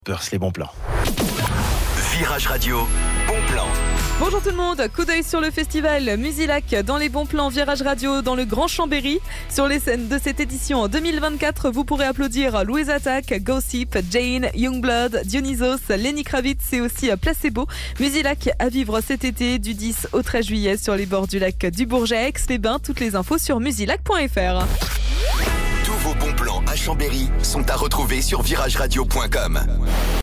Les bons plans. Virage Radio, bon plan. Bonjour tout le monde, coup d'œil sur le festival Musilac dans les bons plans Virage Radio dans le Grand Chambéry. Sur les scènes de cette édition en 2024, vous pourrez applaudir Louise Attaque, Gossip, Jane, Youngblood, Dionysos, Lenny Kravitz et aussi Placebo. Musilac à vivre cet été du 10 au 13 juillet sur les bords du lac du Bourget à Aix-les-Bains. Toutes les infos sur musilac.fr. Tous vos bons plans à Chambéry sont à retrouver sur virageradio.com.